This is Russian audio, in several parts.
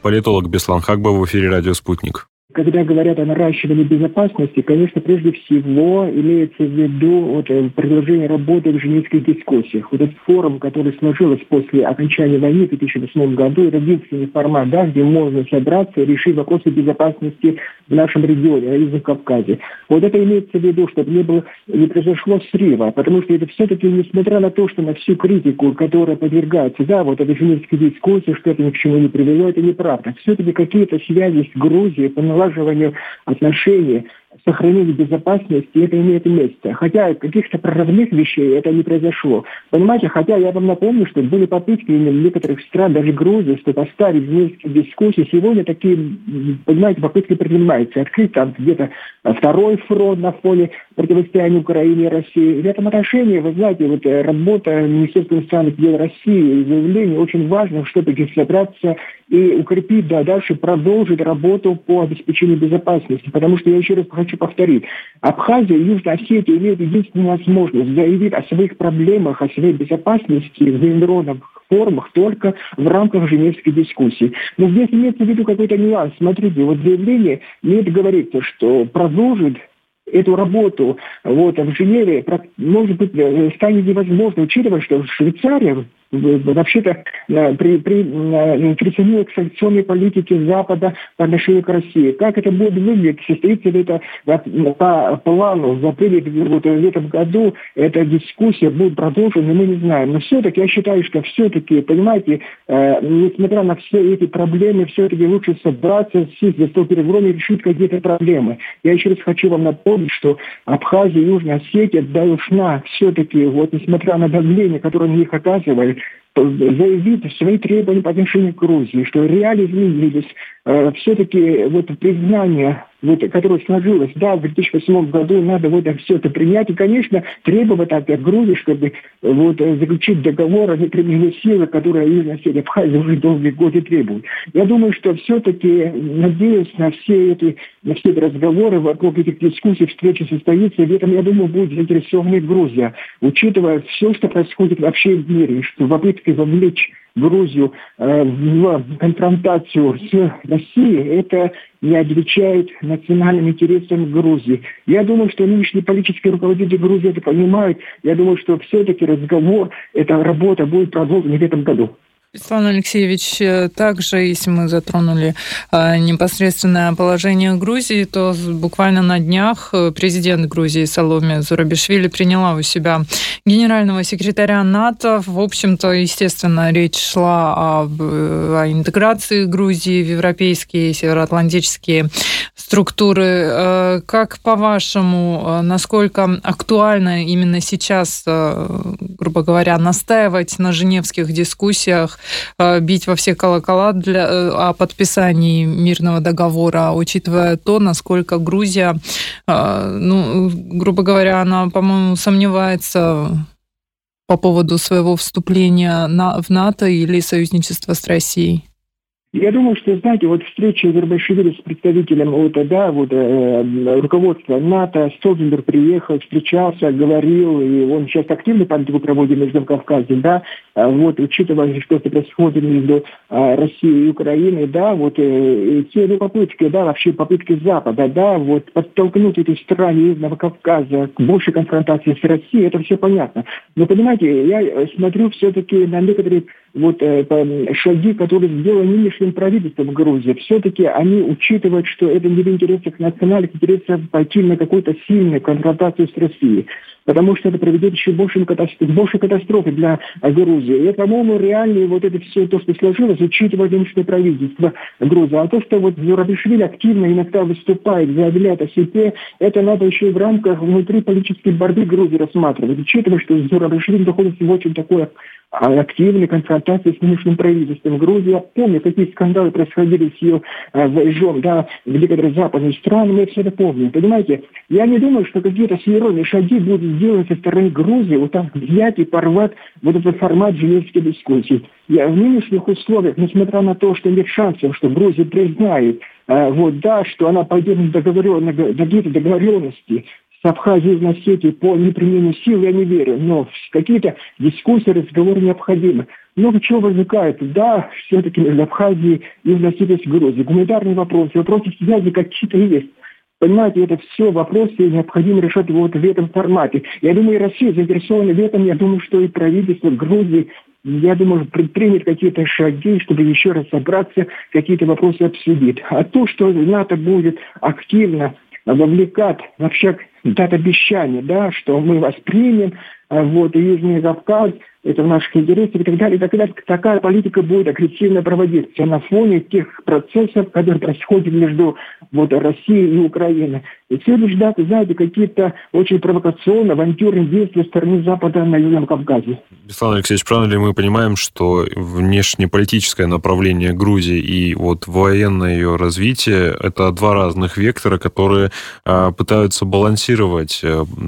политолог Беслан Хакба в эфире «Радио Спутник». Когда говорят о наращивании безопасности, конечно, прежде всего имеется в виду продолжение работы в женевских дискуссиях. Этот форум, который сложился после окончания войны в 2008 году, это единственный формат, где можно собраться и решить вопросы безопасности в нашем регионе, на Южном Кавказе. Это имеется в виду, чтобы не произошло срыва, потому что это все-таки, несмотря на то, что на всю критику, которая подвергается, этой женевской дискуссии, что это ни к чему не привело, это неправда. Все-таки какие-то связи с Грузией по налаживанию отношений, сохранению безопасности, это имеет место. Хотя каких-то прорывных вещей это не произошло. Понимаете, хотя я вам напомню, что были попытки некоторых стран, даже Грузии, чтобы оставить женевские дискуссии. Сегодня такие, попытки предпринимаются. Открыть там где-то второй фронт на фоне противостояния Украины и России. В этом отношении, вы знаете, работа Министерства иностранных дел России и заявление очень важно, чтобы собраться и укрепить, дальше продолжить работу по обеспечению безопасности. Потому что я еще раз хочу повторить, Абхазия и Южная Осетия имеют единственную возможность заявить о своих проблемах, о своей безопасности в международных форумах только в рамках женевской дискуссии. Но здесь имеется в виду какой-то нюанс. Смотрите, заявление имеет говорится, что продолжит эту работу в Женеве, может быть, станет невозможно, учитывая, что Швейцария вообще-то присоединила к санкционной политике Запада по отношению к России. Как это будет выглядеть, состоится ли это по плану в апреле в этом году, эта дискуссия будет продолжена, мы не знаем. Но все-таки я считаю, что все-таки, понимаете, несмотря на все эти проблемы, все-таки лучше собраться, сесть за стол переговоров и решить какие-то проблемы. Я еще раз хочу вам напомнить, что Абхазия и Южная Осетия должна все-таки, несмотря на давление, которое на них оказывает, заявить свои требования по отношению к Грузии, что реалии изменились, все-таки признание, которое сложилось, в 2008 году надо все это принять и, конечно, требовать от Грузии, чтобы заключить договор о неприменении силы, которые Южная Осетия, Абхазия уже долгие годы требуют. Я думаю, что все-таки, надеюсь, на все эти разговоры вокруг этих дискуссий, встречи состоится, и в этом, я думаю, будет заинтересована Грузия, учитывая все, что происходит вообще в мире, что попытки вовлечь Грузию в конфронтацию с Россией, это не отвечает национальным интересам Грузии. Я думаю, что нынешние политические руководители Грузии это понимают. Я думаю, что все-таки разговор, эта работа будет продолжена в этом году. Беслан Алексеевич, также, если мы затронули непосредственное положение Грузии, то буквально на днях президент Грузии Саломе Зурабишвили приняла у себя генерального секретаря НАТО. В общем-то, естественно, речь шла о интеграции Грузии в европейские, североатлантические структуры. Как, по-вашему, насколько актуально именно сейчас, грубо говоря, настаивать на женевских дискуссиях, бить во все колокола о подписании мирного договора, учитывая то, насколько Грузия, грубо говоря, она, по-моему, сомневается по поводу своего вступления в НАТО или союзничества с Россией? Я думаю, что, знаете, встреча Зурабишвили с представителем руководства НАТО, Столтенберг приехал, встречался, говорил, и он сейчас активно политику проводит в Южном Кавказе, учитывая, что происходит между Россией и Украиной, все попытки, вообще попытки Запада, подтолкнуть эти страны Южного Кавказа к большей конфронтации с Россией, это все понятно. Но, понимаете, я смотрю все-таки на некоторые шаги, которые сделаны нынешним правительством Грузии. Все-таки они учитывают, что это не в интересах национальных интересов пойти на какую-то сильную конфронтацию с Россией. Потому что это приведет еще большей катастрофы для Грузии. И, по-моему, реально это все то, что сложилось, учитывая нынешнее правительство Грузии. А то, что Зурабишвили активно иногда выступает, заявляет о себе, это надо еще и в рамках внутриполитической борьбы Грузии рассматривать. Учитывая, что Зурабишвили находится в очень такой активной конфронтации с нынешним правительством Грузии. Я помню, какие скандалы происходили с ее выезжом, в некоторые западные страны, мы все это помним. Понимаете, я не думаю, что какие-то серьезные шаги будут сделаны со стороны Грузии, взять и порвать этот формат женевской дискуссии. В нынешних условиях, несмотря на то, что нет шансов, что Грузия признает, что она пойдет на какие-то договоренности с Абхазией и Южной Осетией по неприменению сил, я не верю. Но какие-то дискуссии, разговоры необходимы. Много чего возникает. Да, все-таки между Абхазией и Южной Осетией и Грузией. Гуманитарные вопросы связи какие-то есть. Понимаете, это все вопросы необходимо решать вот в этом формате. Я думаю, и Россия заинтересована в этом. Я думаю, что и правительство Грузии, я думаю, предпримет какие-то шаги, чтобы еще раз собраться, какие-то вопросы обсудить. А то, что НАТО будет активно вовлекать, вообще дать обещание, да, что мы воспримем, вот, и Южный Кавказ, это в наших интересах и так далее. Такая политика будет агрессивно проводиться на фоне тех процессов, которые происходят между вот, Россией и Украиной. И все лишь ждать, знаете, какие-то очень провокационные, авантюрные действия со стороны Запада на Южном Кавказе. Беслан Алексеевич, правильно ли мы понимаем, что внешнеполитическое направление Грузии и вот военное ее развитие – это два разных вектора, которые пытаются балансировать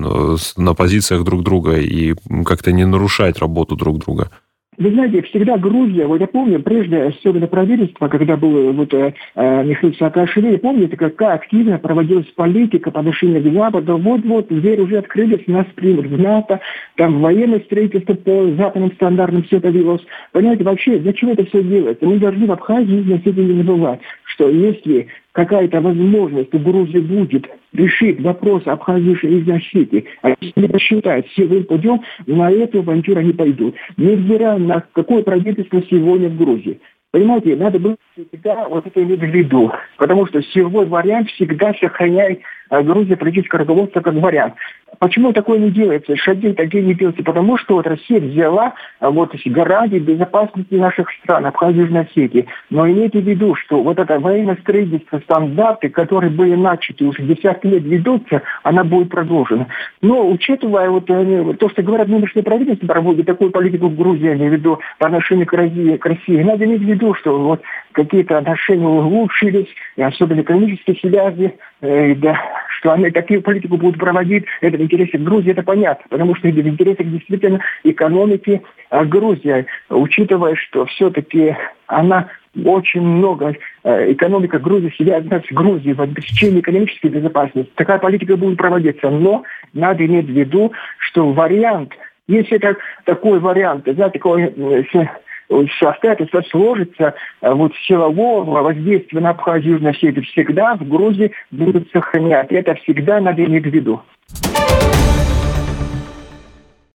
на позициях друг друга и как-то не нарушать работу друг друга? Вы знаете, всегда Грузия, вот я помню, прежде, особенно правительство, когда был вот, Михаил Саакашвили, помните, какая активно проводилась политика по отношению к Западу. Вот, дверь уже открылись, нас примут в НАТО, там военное строительство по западным стандартам, все это велось. Понимаете, вообще, для чего это все делается? Мы должны в Абхазии на это не забывать, что если какая-то возможность у Грузии будет решить вопрос Абхазии и Южной Осетии, а если не посчитают силовым путем, на эту авантюру они пойдут. Невзирая на какое правительство сегодня в Грузии. Понимаете, надо было всегда вот это иметь в виду, потому что силовой вариант всегда сохраняет Грузия политическое руководство как вариант. Почему такое не делается? Шаги такие не делаются, потому что вот Россия взяла вот гарантии безопасности наших стран, Абхазии и Южной Осетии. Но имейте в виду, что вот это военное строительство, стандарты, которые были начаты, уже десятки лет ведутся, она будет продолжена. Но учитывая вот то, что говорят, нынешнее правительство проводит такую политику в Грузии, я имею в виду по отношению к России, надо иметь в виду, что вот какие-то отношения улучшились, и особенно экономические связи, да, что они такую политику будут проводить, это в интересах Грузии, это понятно, потому что это в интересах действительно экономики Грузии, учитывая, что все-таки она очень много, экономика Грузии связана с Грузией в обеспечении экономической безопасности. Такая политика будет проводиться, но надо иметь в виду, что вариант, если это такой вариант, знаете, такой обстоятельства сложится, вот силового воздействия на Абхазию и Южную Осетию всегда в Грузии будут сохранять. Это всегда надо иметь в виду.